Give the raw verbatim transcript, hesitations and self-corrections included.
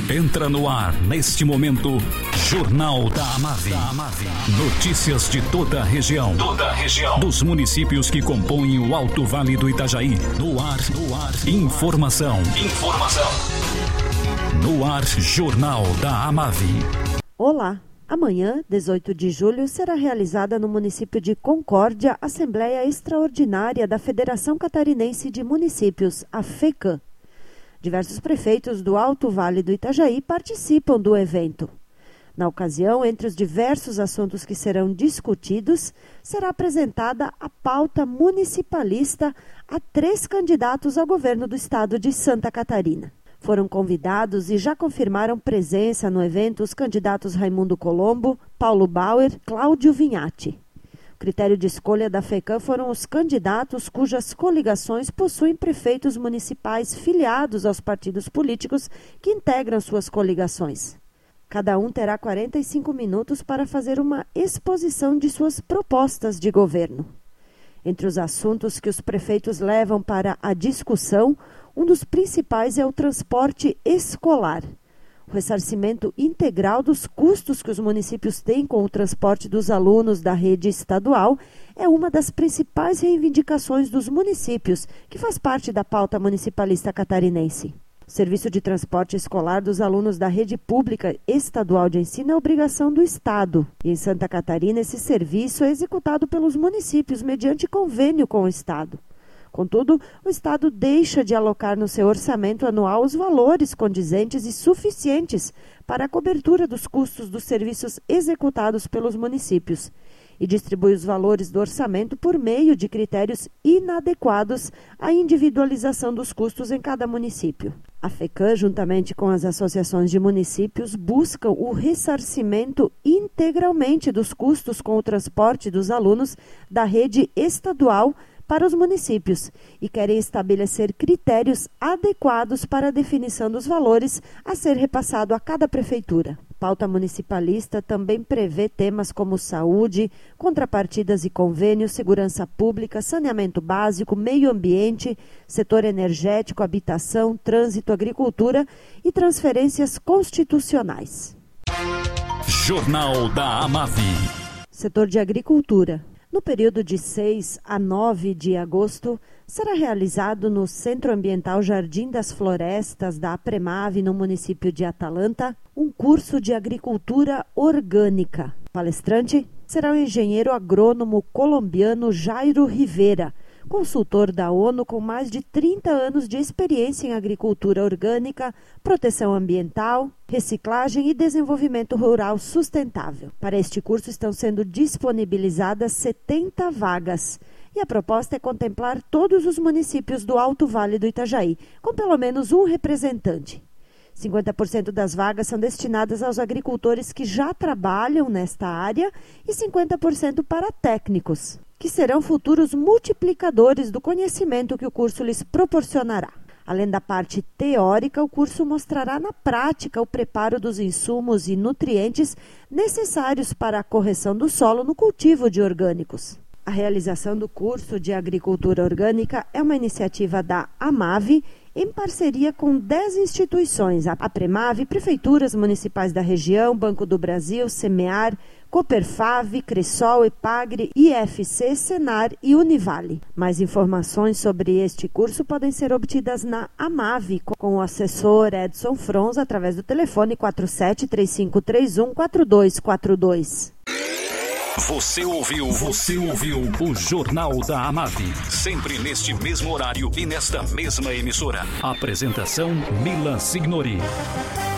Entra no ar, neste momento, Jornal da Amave. Notícias de toda a região. Toda a região. Dos municípios que compõem o Alto Vale do Itajaí. No ar, no ar. Informação. Informação. No ar, Jornal da Amave. Olá. Amanhã, dezoito de julho, será realizada no município de Concórdia a Assembleia Extraordinária da Federação Catarinense de Municípios, a FECAM. Diversos prefeitos do Alto Vale do Itajaí participam do evento. Na ocasião, entre os diversos assuntos que serão discutidos, será apresentada a pauta municipalista a três candidatos ao governo do estado de Santa Catarina. Foram convidados e já confirmaram presença no evento os candidatos Raimundo Colombo, Paulo Bauer e Cláudio Vinhati. O critério de escolha da FECAM foram os candidatos cujas coligações possuem prefeitos municipais filiados aos partidos políticos que integram suas coligações. Cada um terá quarenta e cinco minutos para fazer uma exposição de suas propostas de governo. Entre os assuntos que os prefeitos levam para a discussão, um dos principais é o transporte escolar. O ressarcimento integral dos custos que os municípios têm com o transporte dos alunos da rede estadual é uma das principais reivindicações dos municípios, que faz parte da pauta municipalista catarinense. O serviço de transporte escolar dos alunos da rede pública estadual de ensino é obrigação do Estado. E em Santa Catarina, esse serviço é executado pelos municípios mediante convênio com o Estado. Contudo, o Estado deixa de alocar no seu orçamento anual os valores condizentes e suficientes para a cobertura dos custos dos serviços executados pelos municípios e distribui os valores do orçamento por meio de critérios inadequados à individualização dos custos em cada município. A FECAM, juntamente com as associações de municípios, buscam o ressarcimento integralmente dos custos com o transporte dos alunos da rede estadual para os municípios e querem estabelecer critérios adequados para a definição dos valores a ser repassado a cada prefeitura. A pauta municipalista também prevê temas como saúde, contrapartidas e convênios, segurança pública, saneamento básico, meio ambiente, setor energético, habitação, trânsito, agricultura e transferências constitucionais. Jornal da Amave. Setor de agricultura. No período de seis a nove de agosto, será realizado no Centro Ambiental Jardim das Florestas da APREMAVE, no município de Atalanta, um curso de agricultura orgânica. O palestrante será o engenheiro agrônomo colombiano Jairo Rivera, consultor da ONU com mais de trinta anos de experiência em agricultura orgânica, proteção ambiental, reciclagem e desenvolvimento rural sustentável. Para este curso estão sendo disponibilizadas setenta vagas e a proposta é contemplar todos os municípios do Alto Vale do Itajaí, com pelo menos um representante. cinquenta por cento das vagas são destinadas aos agricultores que já trabalham nesta área e cinquenta por cento para técnicos, que serão futuros multiplicadores do conhecimento que o curso lhes proporcionará. Além da parte teórica, o curso mostrará na prática o preparo dos insumos e nutrientes necessários para a correção do solo no cultivo de orgânicos. A realização do curso de agricultura orgânica é uma iniciativa da AMAVE, em parceria com dez instituições, a APREMAVE, prefeituras municipais da região, Banco do Brasil, Semear, Coperfave, Cressol, Epagre, I F C, Senar e Univale. Mais informações sobre este curso podem ser obtidas na AMAVE com o assessor Edson Frons através do telefone quatro sete três cinco três um quatro dois quatro dois. Você ouviu, você ouviu o Jornal da Amave, sempre neste mesmo horário e nesta mesma emissora. Apresentação Mila Signori.